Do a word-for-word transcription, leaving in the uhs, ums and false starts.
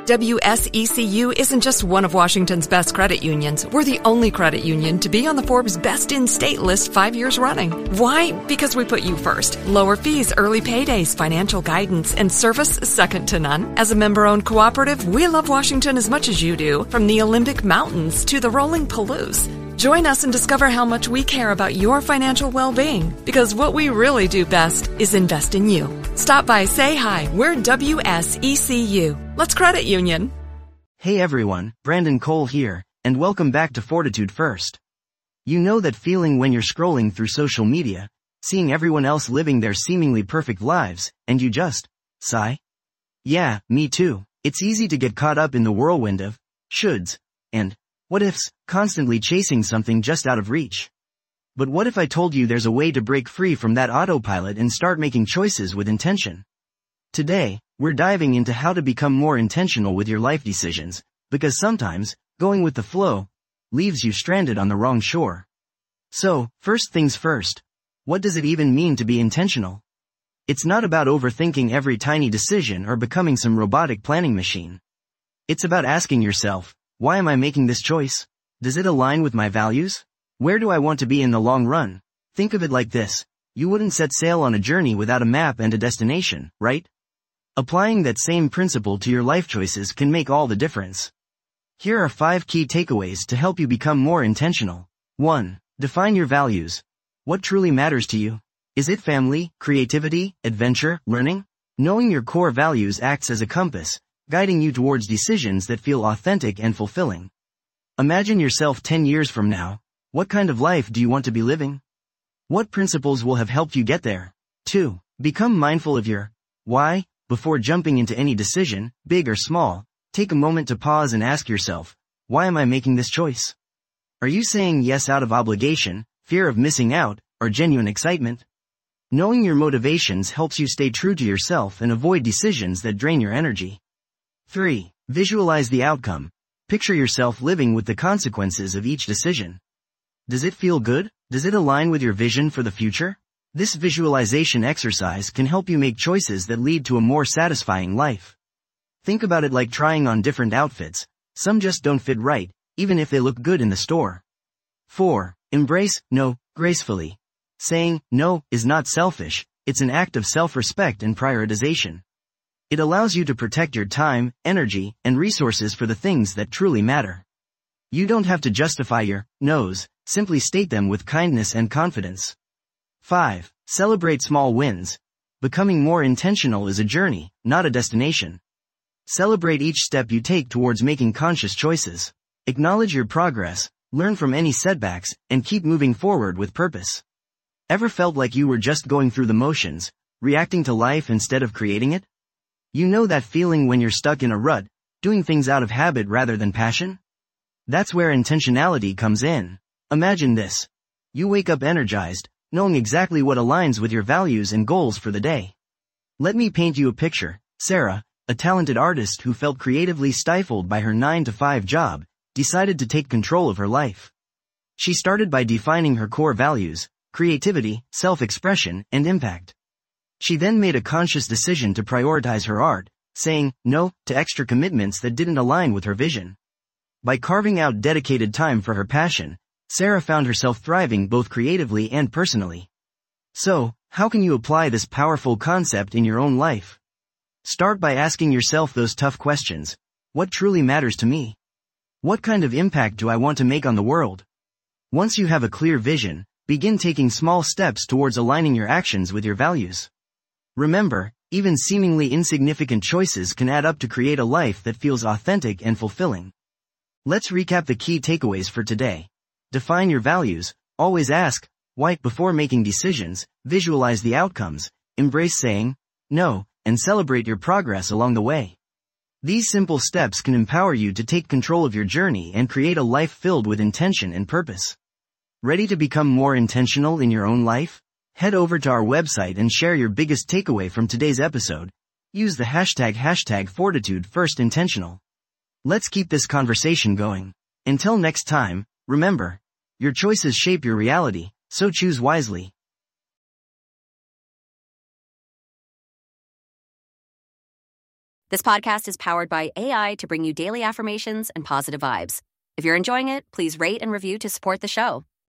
W S E C U isn't just one of Washington's best credit unions. We're the only credit union to be on the Forbes Best in State list five years running. Why? Because we put you first. Lower fees, early paydays, financial guidance, and service second to none. As a member-owned cooperative, we love Washington as much as you do, from the Olympic Mountains to the rolling Palouse. Join us and discover how much we care about your financial well-being, because what we really do best is invest in you. Stop by, say hi. We're W S E C U. Let's credit union. Hey everyone, Brandon Cole here, and welcome back to Fortitude First. You know that feeling when you're scrolling through social media, seeing everyone else living their seemingly perfect lives, and you just sigh? Yeah, me too. It's easy to get caught up in the whirlwind of shoulds and what ifs, constantly chasing something just out of reach. But what if I told you there's a way to break free from that autopilot and start making choices with intention? Today, we're diving into how to become more intentional with your life decisions, because sometimes, going with the flow, leaves you stranded on the wrong shore. So, first things first, what does it even mean to be intentional? It's not about overthinking every tiny decision or becoming some robotic planning machine. It's about asking yourself, why am I making this choice? Does it align with my values? Where do I want to be in the long run? Think of it like this. You wouldn't set sail on a journey without a map and a destination, right? Applying that same principle to your life choices can make all the difference. Here are five key takeaways to help you become more intentional. one. Define your values. What truly matters to you? Is it family, creativity, adventure, learning? Knowing your core values acts as a compass, guiding you towards decisions that feel authentic and fulfilling. Imagine yourself ten years from now. What kind of life do you want to be living? What principles will have helped you get there? two. Become mindful of your why. Before jumping into any decision, big or small, take a moment to pause and ask yourself, why am I making this choice? Are you saying yes out of obligation, fear of missing out, or genuine excitement? Knowing your motivations helps you stay true to yourself and avoid decisions that drain your energy. three. Visualize the outcome. Picture yourself living with the consequences of each decision. Does it feel good? Does it align with your vision for the future? This visualization exercise can help you make choices that lead to a more satisfying life. Think about it like trying on different outfits. Some just don't fit right, even if they look good in the store. four. Embrace no gracefully. Saying no is not selfish, it's an act of self-respect and prioritization. It allows you to protect your time, energy, and resources for the things that truly matter. You don't have to justify your no's, simply state them with kindness and confidence. five. Celebrate small wins. Becoming more intentional is a journey, not a destination. Celebrate each step you take towards making conscious choices. Acknowledge your progress, learn from any setbacks, and keep moving forward with purpose. Ever felt like you were just going through the motions, reacting to life instead of creating it? You know that feeling when you're stuck in a rut, doing things out of habit rather than passion? That's where intentionality comes in. Imagine this. You wake up energized, knowing exactly what aligns with your values and goals for the day. Let me paint you a picture. Sarah, a talented artist who felt creatively stifled by her nine to five job, decided to take control of her life. She started by defining her core values: creativity, self-expression, and impact. She then made a conscious decision to prioritize her art, saying no to extra commitments that didn't align with her vision. By carving out dedicated time for her passion, Sarah found herself thriving both creatively and personally. So, how can you apply this powerful concept in your own life? Start by asking yourself those tough questions. What truly matters to me? What kind of impact do I want to make on the world? Once you have a clear vision, begin taking small steps towards aligning your actions with your values. Remember, even seemingly insignificant choices can add up to create a life that feels authentic and fulfilling. Let's recap the key takeaways for today. Define your values, always ask why before making decisions, visualize the outcomes, embrace saying no, and celebrate your progress along the way. These simple steps can empower you to take control of your journey and create a life filled with intention and purpose. Ready to become more intentional in your own life? Head over to our website and share your biggest takeaway from today's episode. Use the hashtag hashtag Fortitude First Intentional. Let's keep this conversation going. Until next time, remember, your choices shape your reality, so choose wisely. This podcast is powered by A I to bring you daily affirmations and positive vibes. If you're enjoying it, please rate and review to support the show.